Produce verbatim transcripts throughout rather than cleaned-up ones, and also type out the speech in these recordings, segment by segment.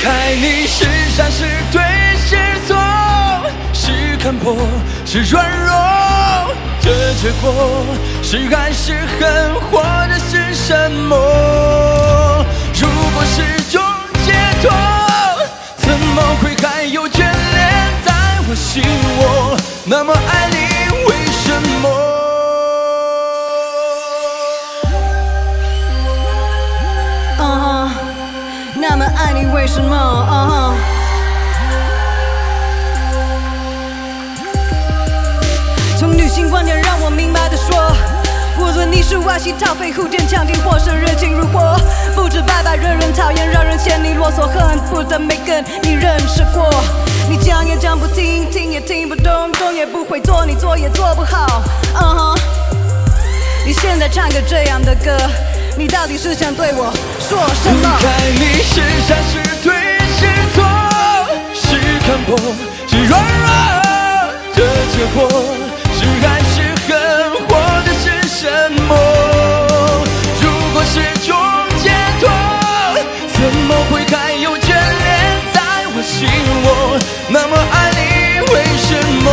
开你是善是对是错，是看破是软弱，这结果是爱是恨，或者是什么？如果是种解脱，怎么会还有眷恋在我心窝？那么爱你为什么？ 嗯、uh-huh, 那么爱你为什么？嗯、uh-huh. 从女性观点让我明白的说，无论你是外形讨肥、虎肩强挺，或是热情如火，不止白白惹人讨厌，让人嫌你啰嗦，恨不得没跟你认识过。你讲也讲不听，听也听不懂，懂也不会做，你做也做不好。嗯哼，你现在唱个这样的歌，你到底是想对我说什么？ 不看你是善是对是错，是看破是软弱，这结果是爱是恨，或者是什么？如果是种解脱，怎么会还有眷恋在我心窝？那么爱你为什么？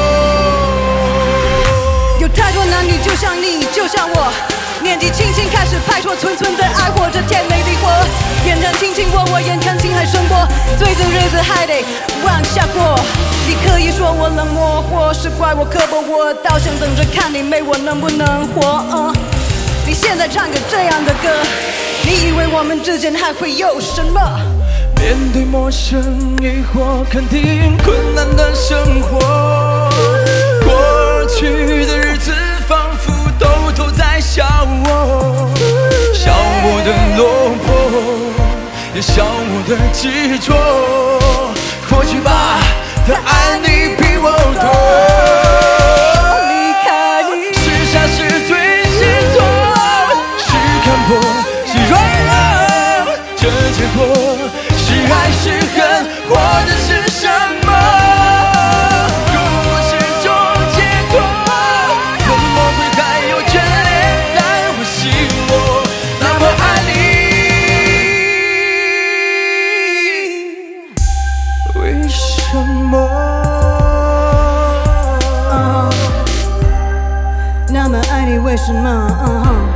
有太多男女就像你，就像我，年纪轻轻开始拍拖，纯纯的爱活着，甜美的活，眼看卿卿我我，眼看情还胜过，最近日子还得往下过。你可以说我冷漠，或是怪我刻薄，我倒想等着看你没我能不能活。嗯，你现在唱个这样的歌，你以为我们之间还会有什么？ 面对陌生疑惑，肯定困难的生活，过去的日子仿佛偷偷在笑我，笑我的落魄，也笑我的执着。或许吧，他爱你比我多。 离开你， 是善是对是错，是看破是软弱，这结果是爱是恨，或者是什么？如果是种解脱，怎么会还有眷恋在我心窝？那么爱你为什么？ 嗯，那么爱你为什么？嗯。